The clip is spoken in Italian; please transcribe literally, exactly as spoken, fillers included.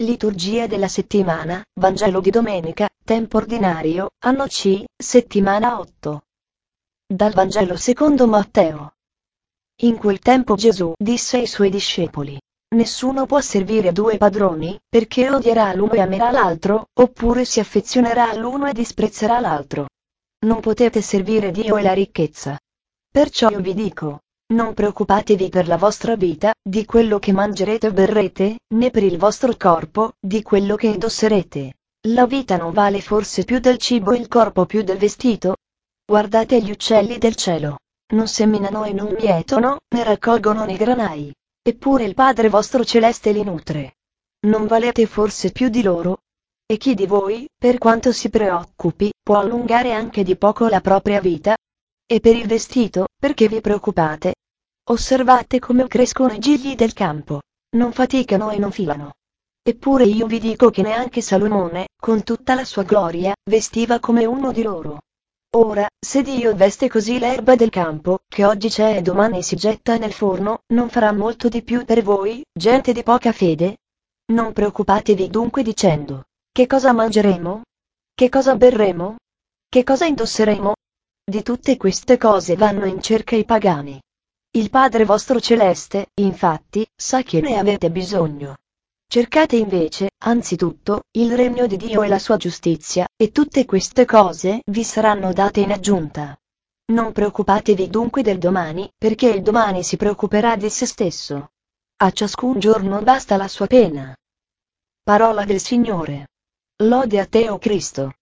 Liturgia della settimana, Vangelo di domenica, tempo ordinario, anno C, settimana otto. Dal Vangelo secondo Matteo. In quel tempo Gesù disse ai suoi discepoli: Nessuno può servire a due padroni, perché odierà l'uno e amerà l'altro, oppure si affezionerà all'uno e disprezzerà l'altro. Non potete servire Dio e la ricchezza. Perciò io vi dico: non preoccupatevi per la vostra vita, di quello che mangerete o berrete, né per il vostro corpo, di quello che indosserete. La vita non vale forse più del cibo e il corpo più del vestito? Guardate gli uccelli del cielo. Non seminano e non mietono, né raccolgono nei granai. Eppure il Padre vostro celeste li nutre. Non valete forse più di loro? E chi di voi, per quanto si preoccupi, può allungare anche di poco la propria vita? E per il vestito, perché vi preoccupate? Osservate come crescono i gigli del campo. Non faticano e non filano. Eppure io vi dico che neanche Salomone, con tutta la sua gloria, vestiva come uno di loro. Ora, se Dio veste così l'erba del campo, che oggi c'è e domani si getta nel forno, non farà molto di più per voi, gente di poca fede? Non preoccupatevi dunque dicendo: che cosa mangeremo? Che cosa berremo? Che cosa indosseremo? Di tutte queste cose vanno in cerca i pagani. Il Padre vostro celeste, infatti, sa che ne avete bisogno. Cercate invece, anzitutto, il regno di Dio e la sua giustizia, e tutte queste cose vi saranno date in aggiunta. Non preoccupatevi dunque del domani, perché il domani si preoccuperà di se stesso. A ciascun giorno basta la sua pena. Parola del Signore. Lode a te, o Cristo.